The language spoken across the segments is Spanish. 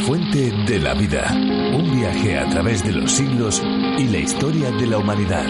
fuente de la vida. Un viaje a través de los siglos y la historia de la humanidad.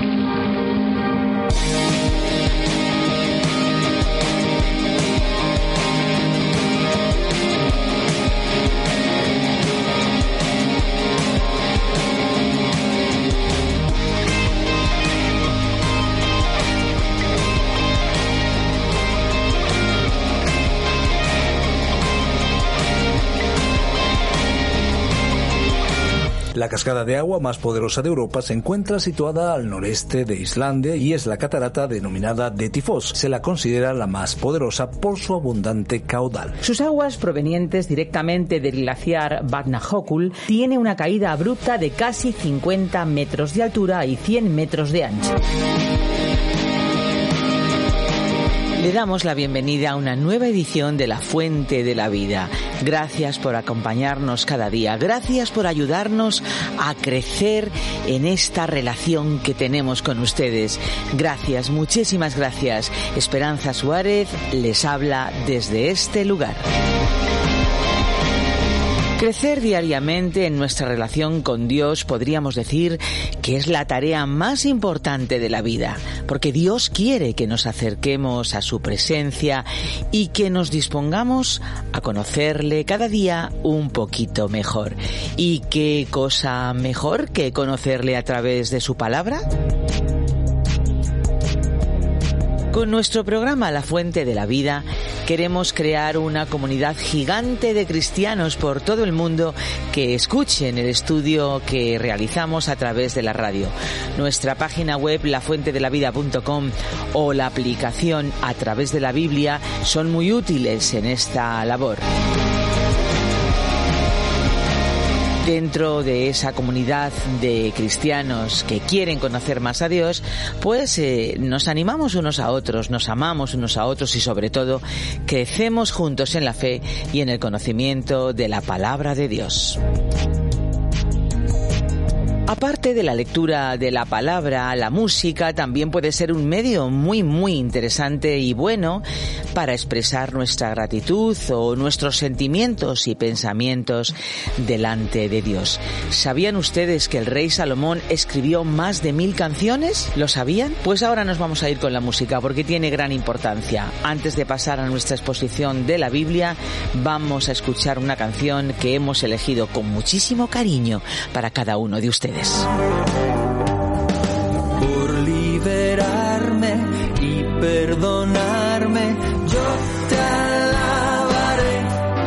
La cascada de agua más poderosa de Europa se encuentra situada al noreste de Islandia y es la catarata denominada de Tifós. Se la considera la más poderosa por su abundante caudal. Sus aguas, provenientes directamente del glaciar Vatnajökull, tiene una caída abrupta de casi 50 metros de altura y 100 metros de ancho. Le damos la bienvenida a una nueva edición de La Fuente de la Vida. Gracias por acompañarnos cada día. Gracias por ayudarnos a crecer en esta relación que tenemos con ustedes. Gracias, muchísimas gracias. Esperanza Suárez les habla desde este lugar. Crecer diariamente en nuestra relación con Dios podríamos decir que es la tarea más importante de la vida, porque Dios quiere que nos acerquemos a su presencia y que nos dispongamos a conocerle cada día un poquito mejor. ¿Y qué cosa mejor que conocerle a través de su palabra? Con nuestro programa La Fuente de la Vida queremos crear una comunidad gigante de cristianos por todo el mundo que escuchen el estudio que realizamos a través de la radio. Nuestra página web lafuentedelavida.com o la aplicación A Través de la Biblia son muy útiles en esta labor. Dentro de esa comunidad de cristianos que quieren conocer más a Dios, pues nos animamos unos a otros, nos amamos unos a otros y sobre todo crecemos juntos en la fe y en el conocimiento de la palabra de Dios. Aparte de la lectura de la palabra, la música también puede ser un medio muy interesante y bueno para expresar nuestra gratitud o nuestros sentimientos y pensamientos delante de Dios. ¿Sabían ustedes que el rey Salomón escribió más de 1000 canciones? ¿Lo sabían? Pues ahora nos vamos a ir con la música porque tiene gran importancia. Antes de pasar a nuestra exposición de la Biblia, vamos a escuchar una canción que hemos elegido con muchísimo cariño para cada uno de ustedes. Por liberarme y perdonarme, yo te alabaré.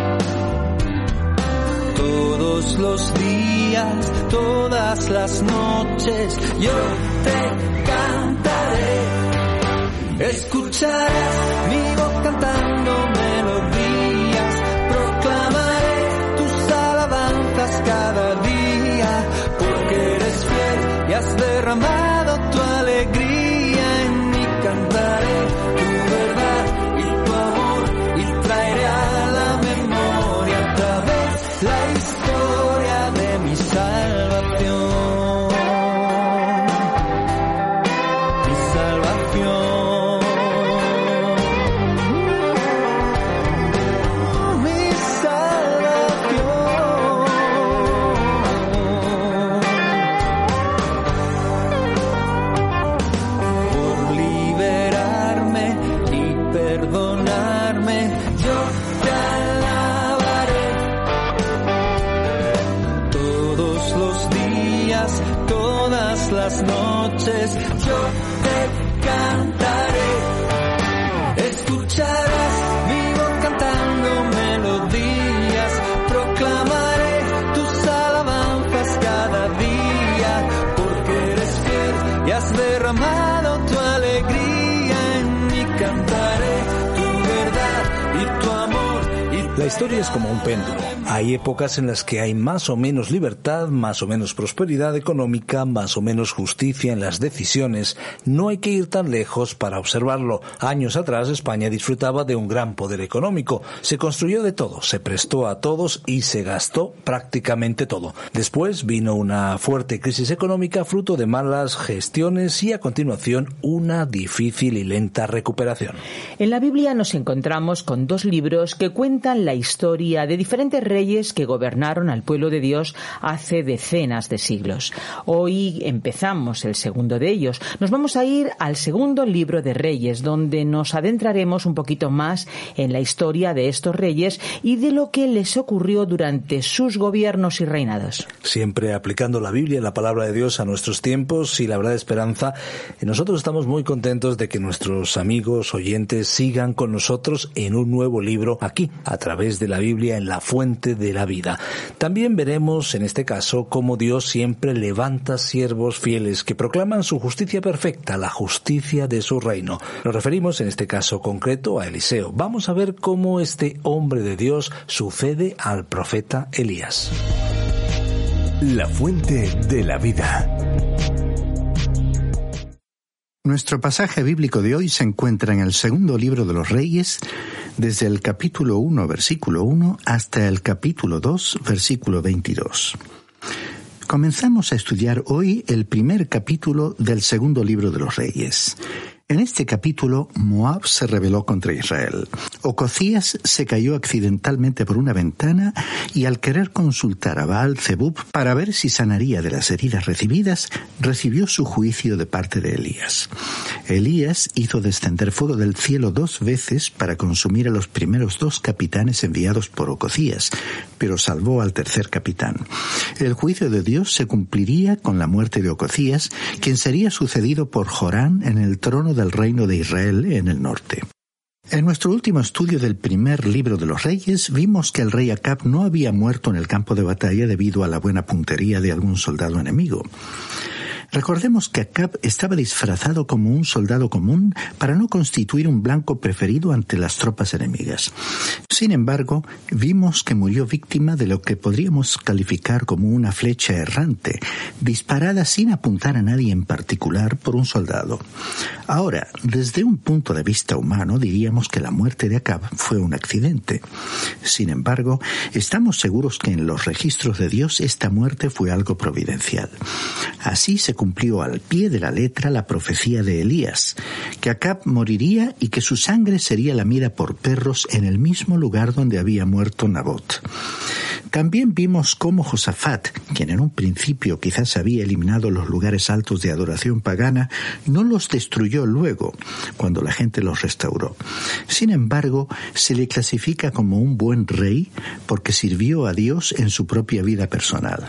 Todos los días, todas las noches, yo te cantaré. Escucharás mi voz cantando melodías, proclamaré tus alabanzas cada día. Eres fiel y has derramado tu alegría en mí, cantaré tu verdad y tu amor y traeré a la memoria otra vez la historia de mi salvación. Mi salvación. Mi salvación. Perdonarme, yo te alabaré. Todos los días, todas las noches, yo te cantaré. Escucharás mi voz cantando melodías, proclamaré tus alabanzas cada día, porque eres fiel y has derramado tu alegría en mí, cantaré tu verdad y tu amor. La historia es como un péndulo. Hay épocas en las que hay más o menos libertad, más o menos prosperidad económica, más o menos justicia en las decisiones. No hay que ir tan lejos para observarlo. Años atrás España disfrutaba de un gran poder económico. Se construyó de todo, se prestó a todos y se gastó prácticamente todo. Después vino una fuerte crisis económica fruto de malas gestiones y a continuación una difícil y lenta recuperación. En la Biblia nos encontramos con dos libros que cuentan la historia de diferentes reyes que gobernaron al pueblo de Dios hace decenas de siglos. Hoy empezamos el segundo de ellos. Nos vamos a ir al segundo libro de Reyes, donde nos adentraremos un poquito más en la historia de estos reyes y de lo que les ocurrió durante sus gobiernos y reinados. Siempre aplicando la Biblia, la palabra de Dios a nuestros tiempos y la verdad de esperanza. Nosotros estamos muy contentos de que nuestros amigos oyentes sigan con nosotros en un nuevo libro aquí, a través de la Biblia en la fuente de la vida. También veremos en este caso cómo Dios siempre levanta siervos fieles que proclaman su justicia perfecta, la justicia de su reino. Nos referimos en este caso concreto a Eliseo. Vamos a ver cómo este hombre de Dios sucede al profeta Elías. La fuente de la vida. Nuestro pasaje bíblico de hoy se encuentra en el segundo libro de los Reyes, desde el capítulo 1, versículo 1, hasta el capítulo 2, versículo 22. Comenzamos a estudiar hoy el primer capítulo del segundo libro de los Reyes. En este capítulo, Moab se rebeló contra Israel. Ocosías se cayó accidentalmente por una ventana y al querer consultar a Baal-Zebub para ver si sanaría de las heridas recibidas, recibió su juicio de parte de Elías. Elías hizo descender fuego del cielo 2 veces para consumir a los primeros 2 capitanes enviados por Ocosías, pero salvó al tercer capitán. El juicio de Dios se cumpliría con la muerte de Ocosías, quien sería sucedido por Jorán en el trono del reino de Israel en el norte. En nuestro último estudio del primer libro de los Reyes, vimos que el rey Acab no había muerto en el campo de batalla debido a la buena puntería de algún soldado enemigo. Recordemos que Acab estaba disfrazado como un soldado común para no constituir un blanco preferido ante las tropas enemigas. Sin embargo, vimos que murió víctima de lo que podríamos calificar como una flecha errante, disparada sin apuntar a nadie en particular por un soldado. Ahora, desde un punto de vista humano, diríamos que la muerte de Acab fue un accidente. Sin embargo, estamos seguros que en los registros de Dios esta muerte fue algo providencial. Así se cumplió al pie de la letra la profecía de Elías, que Acab moriría y que su sangre sería lamida por perros en el mismo lugar donde había muerto Nabot. También vimos cómo Josafat, quien en un principio quizás había eliminado los lugares altos de adoración pagana, no los destruyó luego, cuando la gente los restauró. Sin embargo, se le clasifica como un buen rey porque sirvió a Dios en su propia vida personal.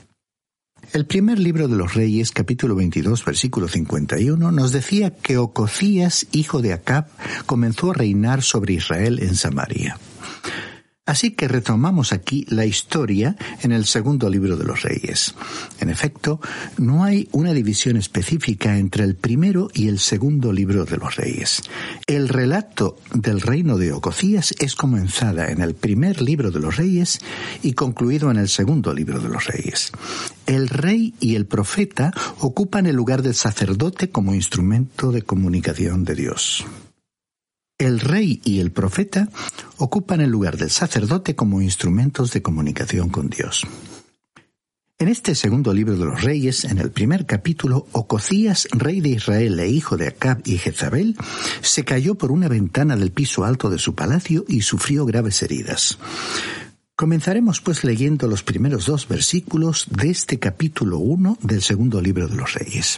El primer libro de los Reyes, capítulo 22, versículo 51, nos decía que Ocosías, hijo de Acab, comenzó a reinar sobre Israel en Samaria. Así que retomamos aquí la historia en el segundo libro de los Reyes. En efecto, no hay una división específica entre el primero y el segundo libro de los Reyes. El relato del reino de Ocosías es comenzada en el primer libro de los Reyes y concluido en el segundo libro de los Reyes. El rey y el profeta ocupan el lugar del sacerdote como instrumento de comunicación de Dios. El rey y el profeta ocupan el lugar del sacerdote como instrumentos de comunicación con Dios. En este segundo libro de los Reyes, en el primer capítulo, Ocosías, rey de Israel e hijo de Acab y Jezabel, se cayó por una ventana del piso alto de su palacio y sufrió graves heridas. Comenzaremos pues leyendo los primeros 2 versículos de este capítulo 1 del segundo libro de los Reyes.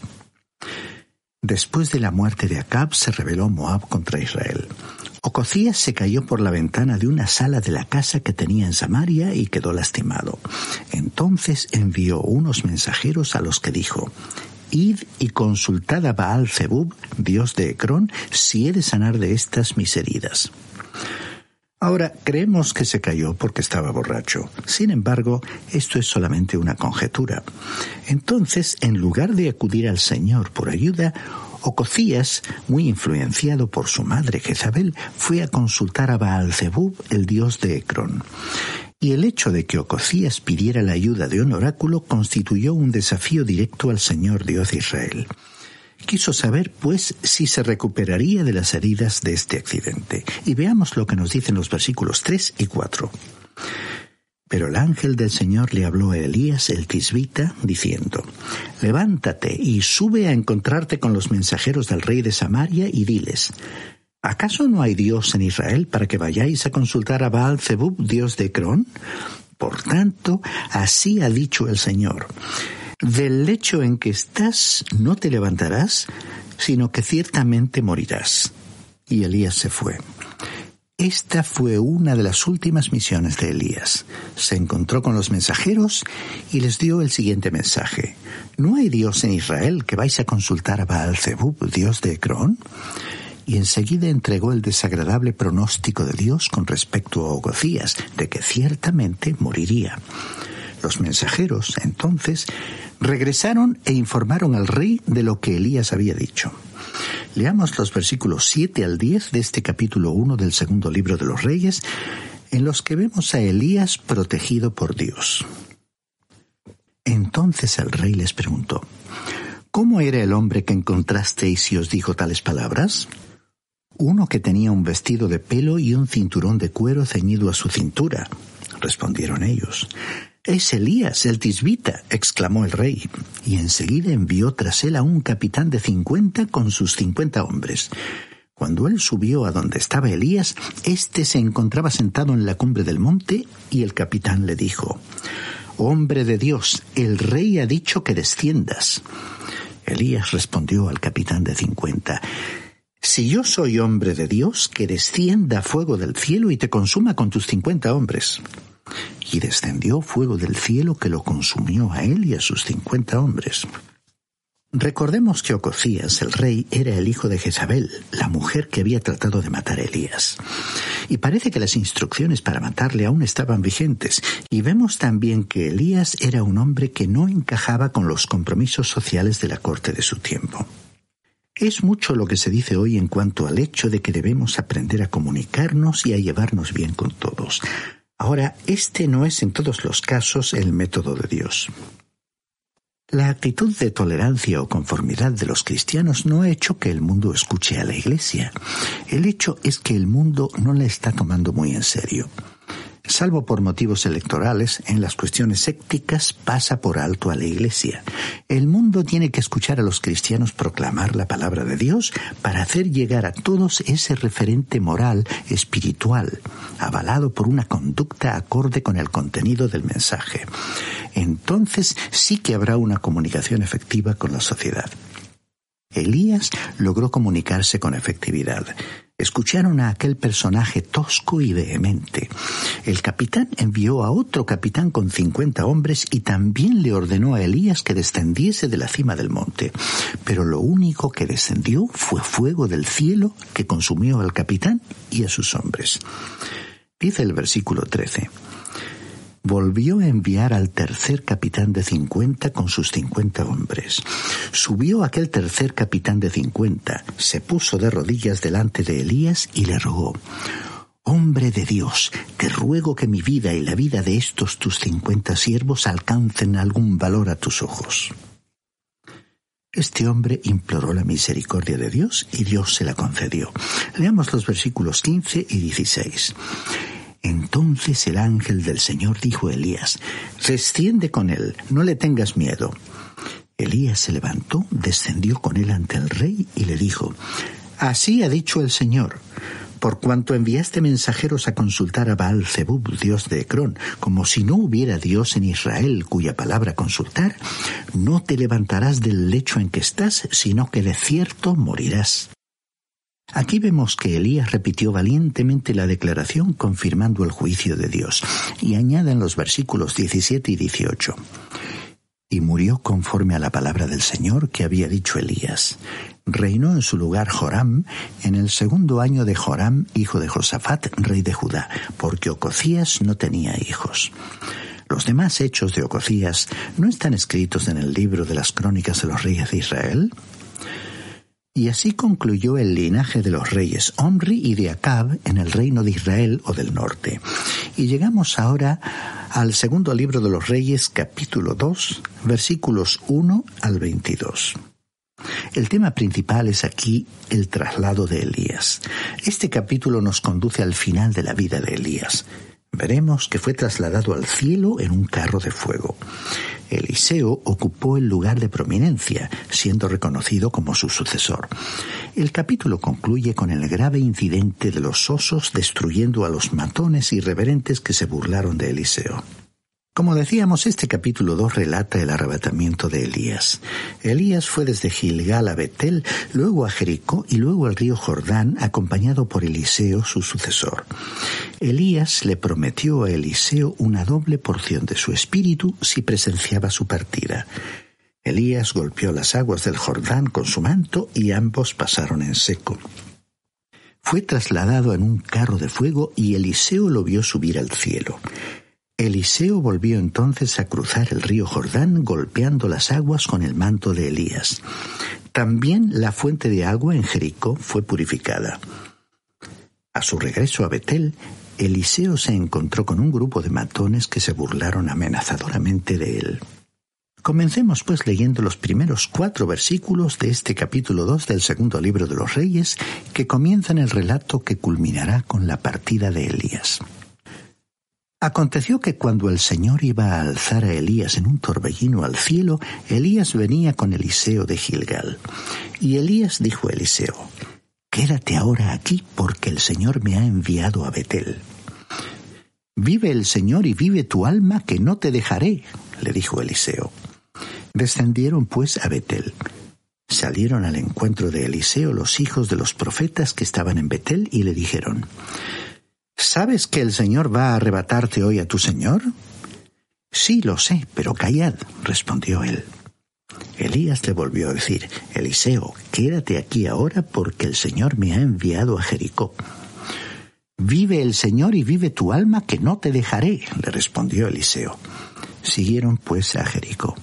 Después de la muerte de Acab, se rebeló Moab contra Israel. Ocosías se cayó por la ventana de una sala de la casa que tenía en Samaria y quedó lastimado. Entonces envió unos mensajeros a los que dijo: Id y consultad a Baal-Zebub, dios de Ecrón, si he de sanar de estas mis heridas. Ahora, creemos que se cayó porque estaba borracho. Sin embargo, esto es solamente una conjetura. Entonces, en lugar de acudir al Señor por ayuda, Ocosías, muy influenciado por su madre Jezabel, fue a consultar a Baal-Zebub, el dios de Ecrón. Y el hecho de que Ocosías pidiera la ayuda de un oráculo constituyó un desafío directo al Señor Dios de Israel. Quiso saber, pues, si se recuperaría de las heridas de este accidente. Y veamos lo que nos dicen los versículos 3 y 4. Pero el ángel del Señor le habló a Elías el tisbita, diciendo: Levántate y sube a encontrarte con los mensajeros del rey de Samaria y diles: ¿Acaso no hay Dios en Israel para que vayáis a consultar a Baal-zebub, dios de Ecrón? Por tanto, así ha dicho el Señor: del lecho en que estás no te levantarás, sino que ciertamente morirás. Y Elías se fue. Esta fue una de las últimas misiones de Elías. Se encontró con los mensajeros y les dio el siguiente mensaje: ¿no hay Dios en Israel que vais a consultar a Baal-zebub, dios de Ecrón? Y enseguida entregó el desagradable pronóstico de Dios con respecto a Ocosías, de que ciertamente moriría. Los mensajeros, entonces, regresaron e informaron al rey de lo que Elías había dicho. Leamos los versículos 7 al 10 de este capítulo 1 del segundo libro de los Reyes, en los que vemos a Elías protegido por Dios. Entonces el rey les preguntó: ¿cómo era el hombre que encontrasteis y os dijo tales palabras? Uno que tenía un vestido de pelo y un cinturón de cuero ceñido a su cintura, respondieron ellos. Es Elías, el tisbita, exclamó el rey, y enseguida envió tras él a un capitán de 50 con sus 50 hombres. Cuando él subió a donde estaba Elías, éste se encontraba sentado en la cumbre del monte, y el capitán le dijo: Hombre de Dios, el rey ha dicho que desciendas. Elías respondió al capitán de 50: Si yo soy hombre de Dios, que descienda fuego del cielo y te consuma con tus 50 hombres. Y descendió fuego del cielo que lo consumió a él y a sus 50 hombres. Recordemos que Ocosías, el rey, era el hijo de Jezabel, la mujer que había tratado de matar a Elías. Y parece que las instrucciones para matarle aún estaban vigentes. Y vemos también que Elías era un hombre que no encajaba con los compromisos sociales de la corte de su tiempo. Es mucho lo que se dice hoy en cuanto al hecho de que debemos aprender a comunicarnos y a llevarnos bien con todos. Ahora, este no es en todos los casos el método de Dios. La actitud de tolerancia o conformidad de los cristianos no ha hecho que el mundo escuche a la Iglesia. El hecho es que el mundo no la está tomando muy en serio. Salvo por motivos electorales, en las cuestiones éticas pasa por alto a la Iglesia. El mundo tiene que escuchar a los cristianos proclamar la palabra de Dios para hacer llegar a todos ese referente moral, espiritual, avalado por una conducta acorde con el contenido del mensaje. Entonces sí que habrá una comunicación efectiva con la sociedad. Elías logró comunicarse con efectividad. Escucharon a aquel personaje tosco y vehemente. El capitán envió a otro capitán con 50 hombres y también le ordenó a Elías que descendiese de la cima del monte. Pero lo único que descendió fue fuego del cielo que consumió al capitán y a sus hombres. Dice el versículo 13. Volvió a enviar al tercer capitán de 50 con sus 50 hombres. Subió aquel tercer capitán de 50, se puso de rodillas delante de Elías y le rogó: Hombre de Dios, te ruego que mi vida y la vida de estos tus 50 siervos alcancen algún valor a tus ojos. Este hombre imploró la misericordia de Dios y Dios se la concedió. Leamos los versículos 15 y 16. Entonces el ángel del Señor dijo a Elías: Desciende con él, no le tengas miedo. Elías se levantó, descendió con él ante el rey y le dijo: Así ha dicho el Señor: por cuanto enviaste mensajeros a consultar a Baal-zebub, dios de Ecrón, como si no hubiera Dios en Israel cuya palabra consultar, no te levantarás del lecho en que estás, sino que de cierto morirás. Aquí vemos que Elías repitió valientemente la declaración confirmando el juicio de Dios, y añade en los versículos 17 y 18. Y murió conforme a la palabra del Señor que había dicho Elías. Reinó en su lugar Joram en el 2º año de Joram, hijo de Josafat, rey de Judá, porque Ocosías no tenía hijos. Los demás hechos de Ocosías no están escritos en el libro de las crónicas de los reyes de Israel. Y así concluyó el linaje de los reyes Omri y de Acab en el reino de Israel o del norte. Y llegamos ahora al segundo libro de los Reyes, capítulo 2, versículos 1 al 22. El tema principal es aquí el traslado de Elías. Este capítulo nos conduce al final de la vida de Elías. Veremos que fue trasladado al cielo en un carro de fuego. Eliseo ocupó el lugar de prominencia, siendo reconocido como su sucesor. El capítulo concluye con el grave incidente de los osos destruyendo a los matones irreverentes que se burlaron de Eliseo. Como decíamos, este capítulo 2 relata el arrebatamiento de Elías. Elías fue desde Gilgal a Betel, luego a Jericó y luego al río Jordán, acompañado por Eliseo, su sucesor. Elías le prometió a Eliseo una doble porción de su espíritu si presenciaba su partida. Elías golpeó las aguas del Jordán con su manto y ambos pasaron en seco. Fue trasladado en un carro de fuego y Eliseo lo vio subir al cielo. Eliseo volvió entonces a cruzar el río Jordán golpeando las aguas con el manto de Elías. También la fuente de agua en Jericó fue purificada. A su regreso a Betel, Eliseo se encontró con un grupo de matones que se burlaron amenazadoramente de él. Comencemos pues leyendo los primeros 4 versículos de este capítulo 2 del segundo libro de los Reyes, que comienzan el relato que culminará con la partida de Elías. Aconteció que cuando el Señor iba a alzar a Elías en un torbellino al cielo, Elías venía con Eliseo de Gilgal. Y Elías dijo a Eliseo: «Quédate ahora aquí, porque el Señor me ha enviado a Betel». «Vive el Señor y vive tu alma, que no te dejaré», le dijo Eliseo. Descendieron pues a Betel. Salieron al encuentro de Eliseo los hijos de los profetas que estaban en Betel y le dijeron: «¿Sabes que el Señor va a arrebatarte hoy a tu Señor?» «Sí, lo sé, pero callad», respondió él. Elías le volvió a decir: «Eliseo, quédate aquí ahora, porque el Señor me ha enviado a Jericó». «Vive el Señor y vive tu alma, que no te dejaré», le respondió Eliseo. Siguieron pues a Jericó.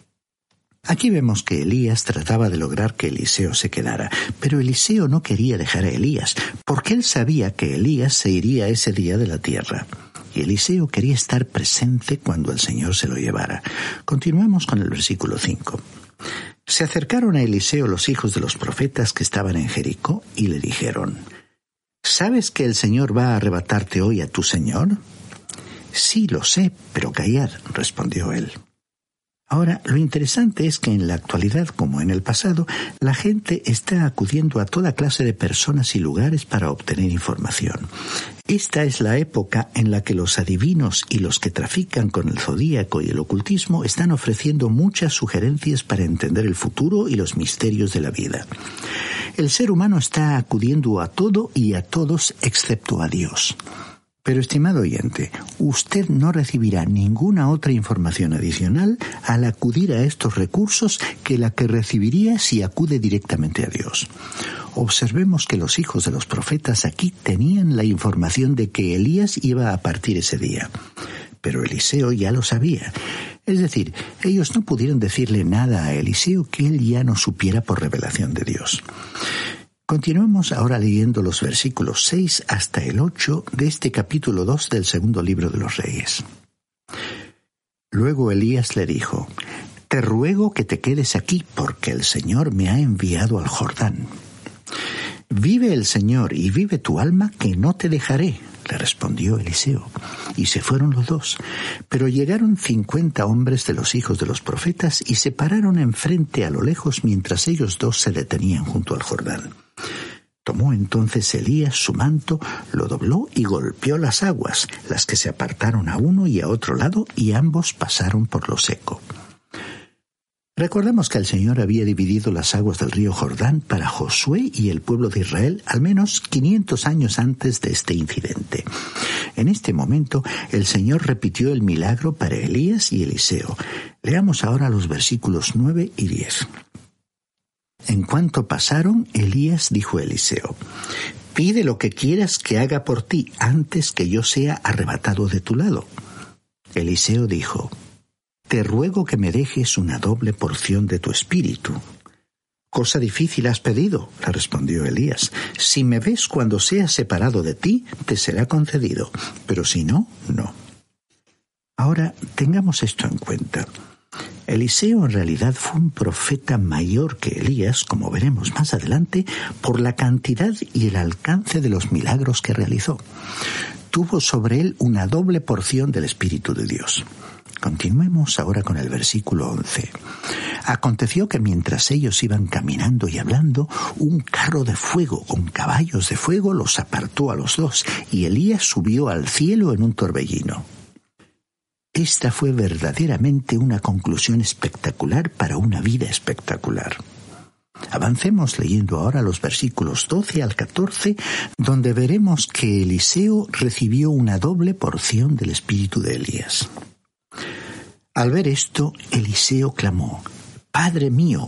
Aquí vemos que Elías trataba de lograr que Eliseo se quedara, pero Eliseo no quería dejar a Elías, porque él sabía que Elías se iría ese día de la tierra. Y Eliseo quería estar presente cuando el Señor se lo llevara. Continuemos con el versículo 5. Se acercaron a Eliseo los hijos de los profetas que estaban en Jericó y le dijeron: «¿Sabes que el Señor va a arrebatarte hoy a tu Señor?» «Sí, lo sé, pero callad», respondió él. Ahora, lo interesante es que en la actualidad, como en el pasado, la gente está acudiendo a toda clase de personas y lugares para obtener información. Esta es la época en la que los adivinos y los que trafican con el zodíaco y el ocultismo están ofreciendo muchas sugerencias para entender el futuro y los misterios de la vida. El ser humano está acudiendo a todo y a todos excepto a Dios. Pero, estimado oyente, usted no recibirá ninguna otra información adicional al acudir a estos recursos que la que recibiría si acude directamente a Dios. Observemos que los hijos de los profetas aquí tenían la información de que Elías iba a partir ese día. Pero Eliseo ya lo sabía. Es decir, ellos no pudieron decirle nada a Eliseo que él ya no supiera por revelación de Dios. Continuemos ahora leyendo los versículos 6 hasta el 8 de este capítulo 2 del segundo libro de los Reyes. Luego Elías le dijo: «Te ruego que te quedes aquí, porque el Señor me ha enviado al Jordán». «Vive el Señor y vive tu alma, que no te dejaré», le respondió Eliseo. Y se fueron los dos. Pero llegaron 50 hombres de los hijos de los profetas y se pararon enfrente a lo lejos mientras ellos dos se detenían junto al Jordán. Tomó entonces Elías su manto, lo dobló y golpeó las aguas, las que se apartaron a uno y a otro lado, y ambos pasaron por lo seco. Recordamos que el Señor había dividido las aguas del río Jordán para Josué y el pueblo de Israel al menos 500 años antes de este incidente. En este momento, el Señor repitió el milagro para Elías y Eliseo. Leamos ahora los versículos 9 y 10. En cuanto pasaron, Elías dijo a Eliseo: «Pide lo que quieras que haga por ti antes que yo sea arrebatado de tu lado». Eliseo dijo: «Te ruego que me dejes una doble porción de tu espíritu». «Cosa difícil has pedido», le respondió Elías. «Si me ves cuando seas separado de ti, te será concedido, pero si no, no». Ahora, tengamos esto en cuenta. Eliseo en realidad fue un profeta mayor que Elías, como veremos más adelante, por la cantidad y el alcance de los milagros que realizó. Tuvo sobre él una doble porción del Espíritu de Dios. Continuemos ahora con el versículo 11. Aconteció que mientras ellos iban caminando y hablando, un carro de fuego con caballos de fuego los apartó a los dos, y Elías subió al cielo en un torbellino. Esta fue verdaderamente una conclusión espectacular para una vida espectacular. Avancemos leyendo ahora los versículos 12 al 14, donde veremos que Eliseo recibió una doble porción del espíritu de Elías. Al ver esto, Eliseo clamó: Padre mío,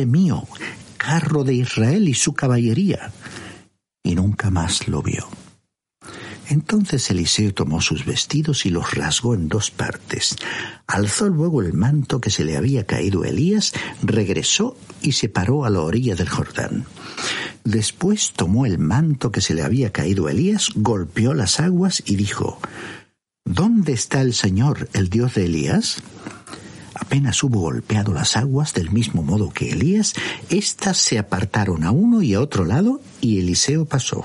carro de Israel y su caballería. Y nunca más lo vio. Entonces Eliseo tomó sus vestidos y los rasgó en dos partes. Alzó luego el manto que se le había caído a Elías, regresó y se paró a la orilla del Jordán. Después tomó el manto que se le había caído a Elías, golpeó las aguas y dijo: ¿Dónde está el Señor, el Dios de Elías? Apenas hubo golpeado las aguas del mismo modo que Elías, éstas se apartaron a uno y a otro lado, y Eliseo pasó.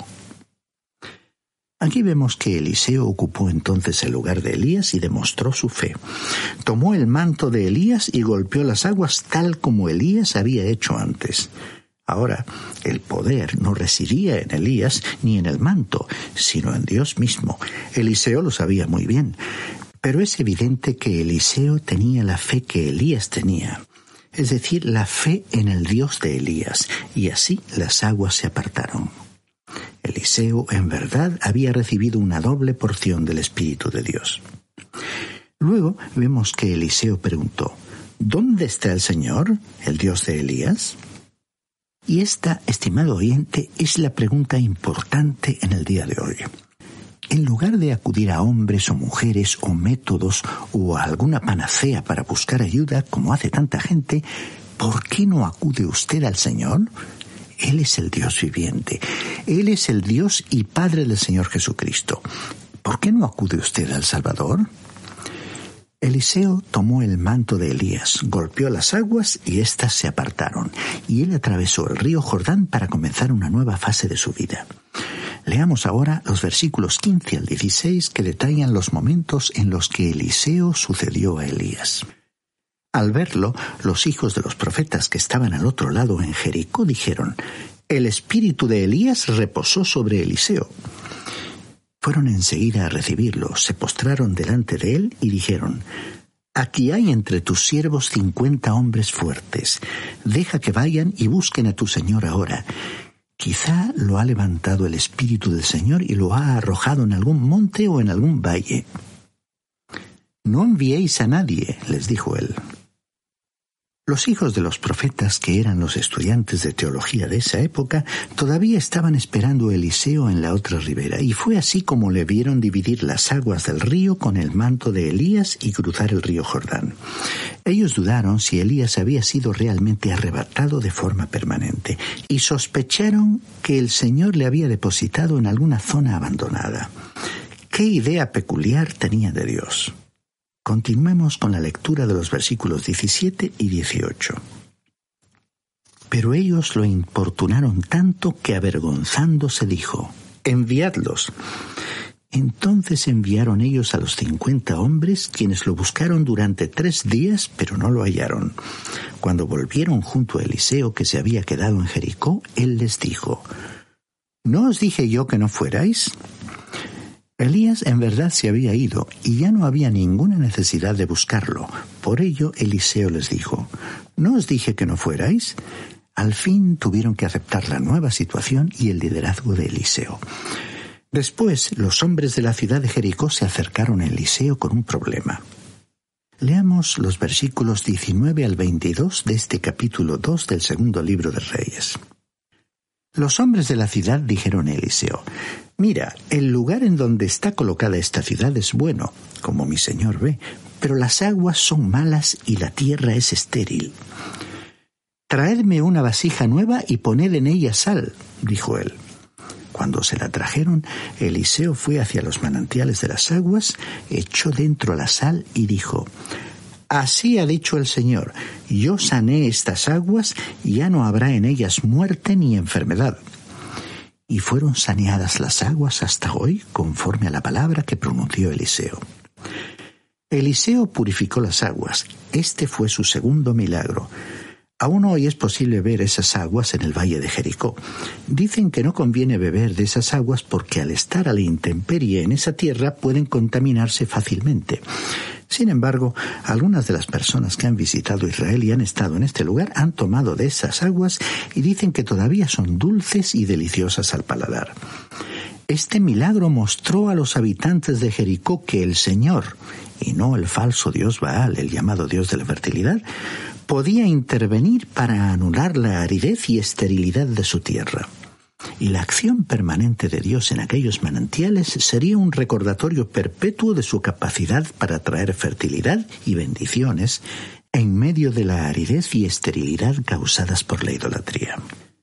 Aquí vemos que Eliseo ocupó entonces el lugar de Elías y demostró su fe. Tomó el manto de Elías y golpeó las aguas tal como Elías había hecho antes. Ahora, el poder no residía en Elías ni en el manto, sino en Dios mismo. Eliseo lo sabía muy bien, pero es evidente que Eliseo tenía la fe que Elías tenía, es decir, la fe en el Dios de Elías, y así las aguas se apartaron. Eliseo, en verdad, había recibido una doble porción del Espíritu de Dios. Luego vemos que Eliseo preguntó: ¿Dónde está el Señor, el Dios de Elías? Y esta, estimado oyente, es la pregunta importante en el día de hoy. En lugar de acudir a hombres o mujeres o métodos o a alguna panacea para buscar ayuda, como hace tanta gente, ¿por qué no acude usted al Señor? Él es el Dios viviente. Él es el Dios y Padre del Señor Jesucristo. ¿Por qué no acude usted al Salvador? Eliseo tomó el manto de Elías, golpeó las aguas y éstas se apartaron, y él atravesó el río Jordán para comenzar una nueva fase de su vida. Leamos ahora los versículos 15 al 16 que detallan los momentos en los que Eliseo sucedió a Elías. Al verlo, los hijos de los profetas que estaban al otro lado en Jericó dijeron: «El espíritu de Elías reposó sobre Eliseo». Fueron enseguida a recibirlo, se postraron delante de él y dijeron: «Aquí hay entre tus siervos 50 hombres fuertes. Deja que vayan y busquen a tu señor ahora. Quizá lo ha levantado el espíritu del Señor y lo ha arrojado en algún monte o en algún valle». «No enviéis a nadie», les dijo él. Los hijos de los profetas, que eran los estudiantes de teología de esa época, todavía estaban esperando a Eliseo en la otra ribera, y fue así como le vieron dividir las aguas del río con el manto de Elías y cruzar el río Jordán. Ellos dudaron si Elías había sido realmente arrebatado de forma permanente, y sospecharon que el Señor le había depositado en alguna zona abandonada. ¿Qué idea peculiar tenía de Dios? Continuemos con la lectura de los versículos 17 y 18. Pero ellos lo importunaron tanto que avergonzándose dijo: «Enviadlos». Entonces enviaron ellos a los 50 hombres, quienes lo buscaron durante 3 días, pero no lo hallaron. Cuando volvieron junto a Eliseo, que se había quedado en Jericó, él les dijo: «¿No os dije yo que no fuerais?» Elías en verdad se había ido y ya no había ninguna necesidad de buscarlo. Por ello Eliseo les dijo: «¿No os dije que no fuerais?» Al fin tuvieron que aceptar la nueva situación y el liderazgo de Eliseo. Después, los hombres de la ciudad de Jericó se acercaron a Eliseo con un problema. Leamos los versículos 19 al 22 de este capítulo 2 del segundo libro de Reyes. Los hombres de la ciudad dijeron a Eliseo: «Mira, el lugar en donde está colocada esta ciudad es bueno, como mi señor ve, pero las aguas son malas y la tierra es estéril». «Traedme una vasija nueva y poned en ella sal», dijo él. Cuando se la trajeron, Eliseo fue hacia los manantiales de las aguas, echó dentro la sal y dijo: Así ha dicho el Señor, yo sané estas aguas y ya no habrá en ellas muerte ni enfermedad. Y fueron saneadas las aguas hasta hoy, conforme a la palabra que pronunció Eliseo. Eliseo purificó las aguas. Este fue su segundo milagro. Aún hoy es posible ver esas aguas en el valle de Jericó. Dicen que no conviene beber de esas aguas porque al estar a la intemperie en esa tierra pueden contaminarse fácilmente. Sin embargo, algunas de las personas que han visitado Israel y han estado en este lugar han tomado de esas aguas y dicen que todavía son dulces y deliciosas al paladar. Este milagro mostró a los habitantes de Jericó que el Señor, y no el falso dios Baal, el llamado dios de la fertilidad, podía intervenir para anular la aridez y esterilidad de su tierra. Y la acción permanente de Dios en aquellos manantiales sería un recordatorio perpetuo de su capacidad para traer fertilidad y bendiciones en medio de la aridez y esterilidad causadas por la idolatría.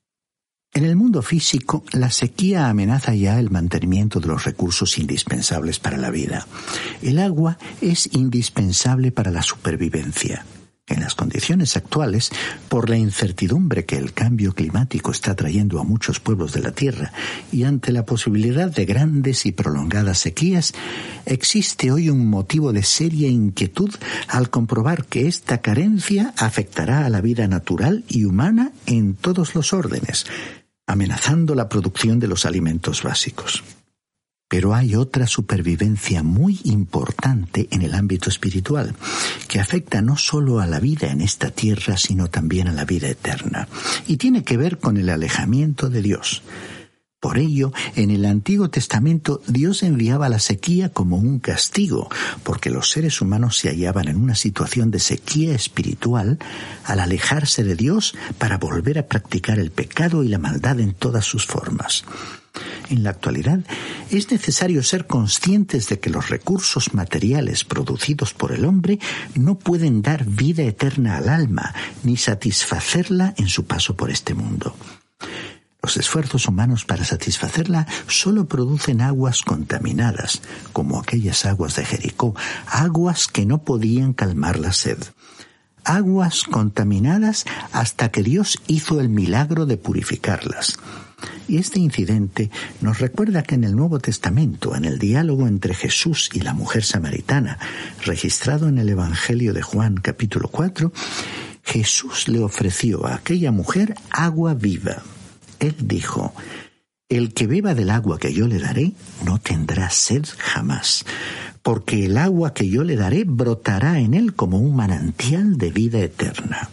En el mundo físico, la sequía amenaza ya el mantenimiento de los recursos indispensables para la vida. El agua es indispensable para la supervivencia. En las condiciones actuales, por la incertidumbre que el cambio climático está trayendo a muchos pueblos de la Tierra y ante la posibilidad de grandes y prolongadas sequías, existe hoy un motivo de seria inquietud al comprobar que esta carencia afectará a la vida natural y humana en todos los órdenes, amenazando la producción de los alimentos básicos. Pero hay otra supervivencia muy importante en el ámbito espiritual, que afecta no solo a la vida en esta tierra, sino también a la vida eterna, y tiene que ver con el alejamiento de Dios. Por ello, en el Antiguo Testamento, Dios enviaba la sequía como un castigo, porque los seres humanos se hallaban en una situación de sequía espiritual al alejarse de Dios para volver a practicar el pecado y la maldad en todas sus formas. En la actualidad, es necesario ser conscientes de que los recursos materiales producidos por el hombre no pueden dar vida eterna al alma, ni satisfacerla en su paso por este mundo. Los esfuerzos humanos para satisfacerla solo producen aguas contaminadas, como aquellas aguas de Jericó, aguas que no podían calmar la sed. Aguas contaminadas hasta que Dios hizo el milagro de purificarlas. Y este incidente nos recuerda que en el Nuevo Testamento, en el diálogo entre Jesús y la mujer samaritana, registrado en el Evangelio de Juan capítulo 4, Jesús le ofreció a aquella mujer agua viva. Él dijo: el que beba del agua que yo le daré no tendrá sed jamás, porque el agua que yo le daré brotará en él como un manantial de vida eterna.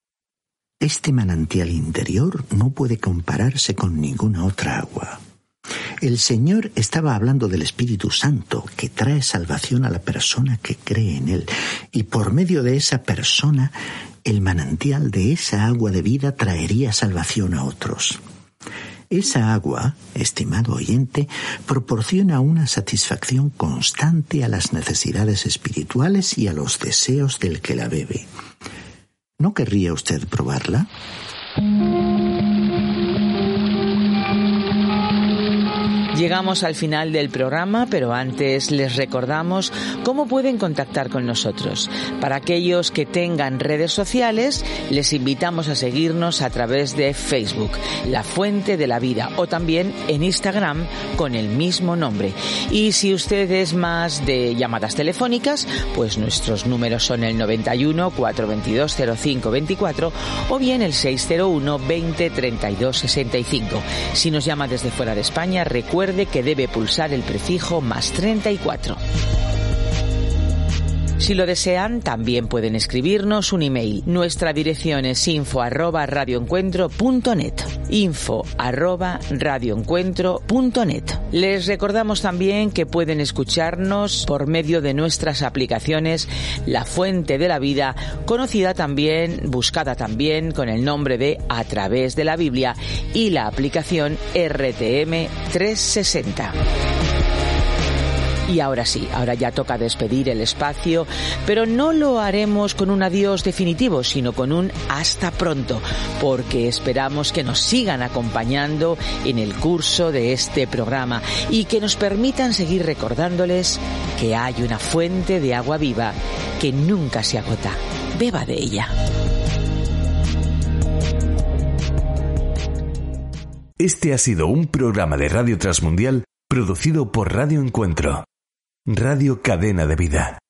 Este manantial interior no puede compararse con ninguna otra agua. El Señor estaba hablando del Espíritu Santo, que trae salvación a la persona que cree en Él, y por medio de esa persona, el manantial de esa agua de vida traería salvación a otros. Esa agua, estimado oyente, proporciona una satisfacción constante a las necesidades espirituales y a los deseos del que la bebe. ¿No querría usted probarla? Llegamos al final del programa, pero antes les recordamos cómo pueden contactar con nosotros. Para aquellos que tengan redes sociales, les invitamos a seguirnos a través de Facebook, La Fuente de la Vida, o también en Instagram con el mismo nombre. Y si usted es más de llamadas telefónicas, pues nuestros números son el 91 422 0524 o bien el 601 20 32 65. Si nos llama desde fuera de España, recuerde que debe pulsar el prefijo +34. Si lo desean, también pueden escribirnos un email. Nuestra dirección es info@radioencuentro.net. info@radioencuentro.net. Les recordamos también que pueden escucharnos por medio de nuestras aplicaciones La Fuente de la Vida, conocida también, buscada también con el nombre de A Través de la Biblia, y la aplicación RTM 360. Y ahora sí, ahora ya toca despedir el espacio, pero no lo haremos con un adiós definitivo, sino con un hasta pronto, porque esperamos que nos sigan acompañando en el curso de este programa y que nos permitan seguir recordándoles que hay una fuente de agua viva que nunca se agota. Beba de ella. Este ha sido un programa de Radio Transmundial producido por Radio Encuentro, Radio Cadena de Vida.